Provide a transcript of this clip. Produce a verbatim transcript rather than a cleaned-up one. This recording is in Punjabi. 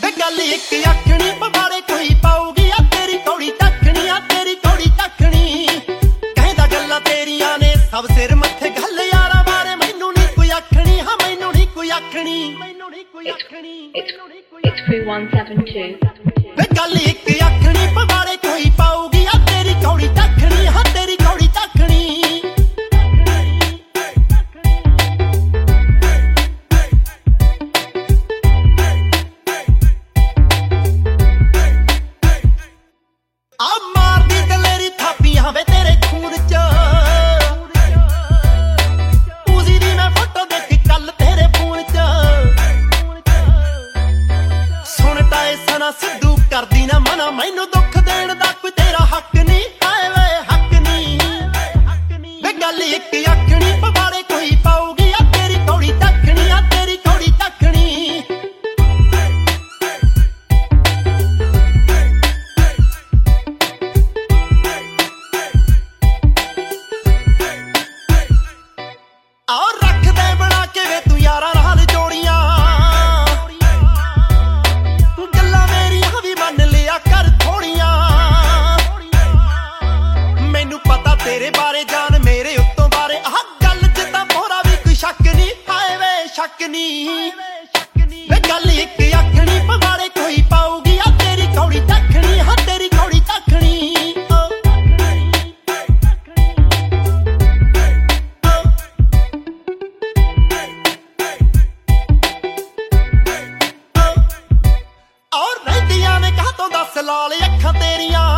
ਵੇ ਗੱਲ ਇੱਕ ਅੱਖਣੀ ਪਵਾੜੇ ਕੋਈ ਪਾਉਗੀ ਆ ਤੇਰੀ ਕੌੜੀ ਤੱਕਣੀ ਆ ਤੇਰੀ ਕੌੜੀ ਤੱਕਣੀ ਕਹਿੰਦਾ ਗੱਲਾਂ ਤੇਰੀਆਂ ਨੇ ਸਭ ਸਿਰ ਮੱਥੇ ਗੱਲ ਯਾਰਾਂ ਬਾਰੇ ਮੈਨੂੰ ਨਹੀਂ ਕੋਈ ਆਖਣੀ ਹਾਂ ਮੈਨੂੰ ਨਹੀਂ ਕੋਈ ਆਖਣੀ ਮੈਨੂੰ ਨਹੀਂ ਕੋਈ ਆਖਣੀ It's three one seven two. ਵੇ ਗੱਲ ਇੱਕ ਅੱਖਣੀ ਪਵਾੜੇ ਕੋਈ ਪਾਉਗੀ ਆ ਤੇਰੀ ਕੌੜੀ ਤੱਕਣੀ ਹਾਂ ਤੇਰੀ ਕੌੜੀ ਤੱਕਣੀ ਆ ਮਾਰਦੀ ਦਲੇਰੀ ਥਾਪੀਆਂ ਵੇ ਤੇਰੇ ਖੂਨ ਚ ਉਜ਼ੀ ਦੀ ਮੈਂ ਫੋਟੋ ਦੇਖੀ ਕੱਲ ਤੇਰੇ ਫੋਨ ਚ ਸੁਣਤਾ ਏ ਸਨਾ ਸਿੱਧੂ ਕਰਦੀ ਨਾ ਮਨਾ ਮੈਨੂੰ ਦੁੱਖ ਦੇਣ ਦਾ ਕੋਈ ਤੇਰਾ ਹੱਕ ਨਹੀਂ ਹਾਏ ਵੇ ਹੱਕ ਨਹੀਂ ਵੇ ਗੱਲ ਇੱਕ ਅੱਖਣੀ ਪਵਾੜੇ ਕੋਈ ਪਾਉਗੀ ਆ ਤੇਰੀ ਕੌੜੀ ਤੱਕਣੀ ਆ ਤੇਰੀ ਕੌੜੀ ਤੱਕਣੀ ਆਹ ਰੱਖਦੇ ਬਣਾ ਕੇ ਵੇ ਤੂੰ ਯਾਰਾਂ ਨਾਲ ਜੋੜੀਆਂ ਗੱਲਾਂ ਮੇਰੀਆਂ ਵੀ ਮੰਨ ਲਿਆ ਕਰ ਥੋੜੀਆਂ ਮੈਨੂੰ ਪਤਾ ਤੇਰੇ ਬਾਰੇ ਜਾਨ ਮੇਰੇ ਉੱਤੋਂ ਬਾਰੇ ਆਹ ਗੱਲ ਚ ਤਾਂ ਮੋਰਾ ਵੀ ਕੋਈ ਸ਼ੱਕ ਨਹੀਂ ਹਾਏ ਵੇ ਸ਼ੱਕ ਨਹੀਂ ਵੇ ਗੱਲ ਇੱਕ ਅੱਖਣੀ ਪਵਾੜੇ ਕੋਈ ਪਾਉਗੀ ਆ ਤੇਰੀ ਕੌੜੀ ਤੱਕਣੀ ਹਾਂ ਤੇਰੀ ਕੌੜੀ ਤੱਕਣੀ ਔਰ ਰਹਿੰਦੀਆਂ ਨੇ ਕਾਹ ਤੋਂ ਦੱਸ ਲਾਲ ਅੱਖਾਂ ਤੇਰੀਆਂ